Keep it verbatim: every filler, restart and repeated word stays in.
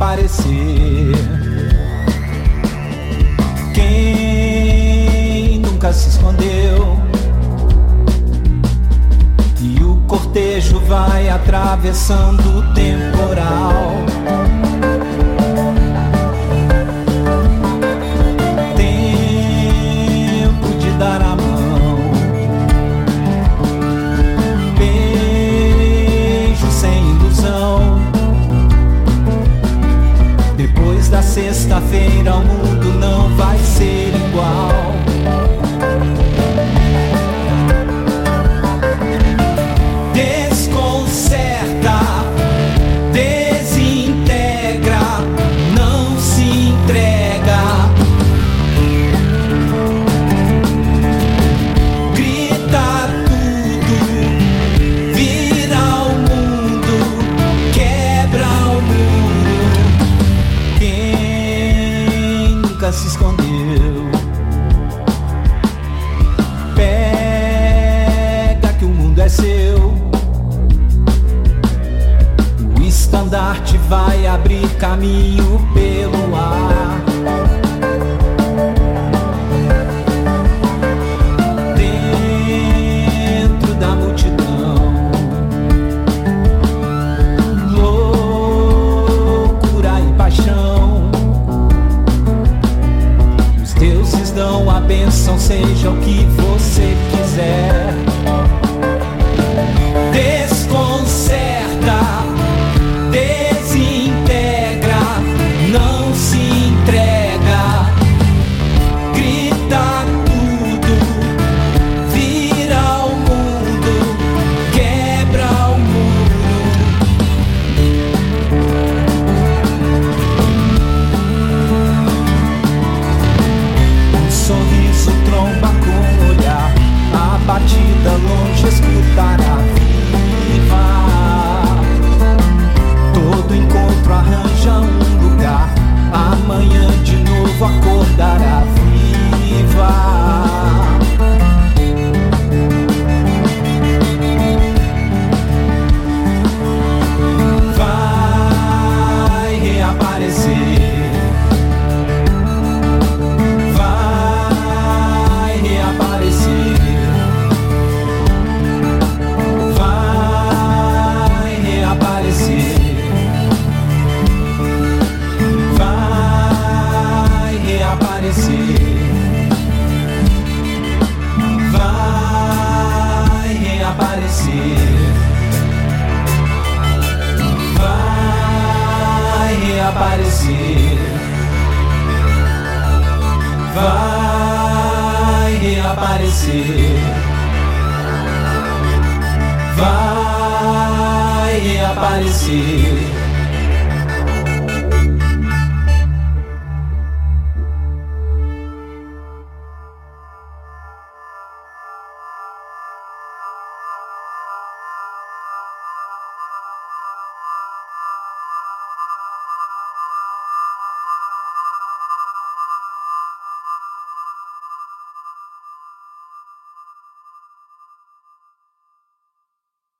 reaparecer. Quem nunca se escondeu? E o cortejo vai atravessando o temporal. Tempo de dar a mão, beijo sem ilusão. Depois da sexta-feira o mundo não vai ser igual. Desconcerta, desintegra, não se entrega. Grita tudo, vira o mundo, quebra o muro. Quem nunca se escondeu? Pega que o mundo é seu. O estandarte vai abrir caminho pelo ar. Dentro da multidão, loucura e paixão. Os deuses dão a bênção, seja o que você quiser. Desconcerta, desintegra, não se entrega. Grita tudo, vira o mundo, quebra o muro. Um sorriso tromba com o olhar, a batida longe escutará viva. Todo encontro arranja um lugar, amanhã de novo acordará viva. Vai reaparecer, vai reaparecer, vai reaparecer, vai reaparecer, vai reaparecer, vai reaparecer, vai reaparecer, vai reaparecer.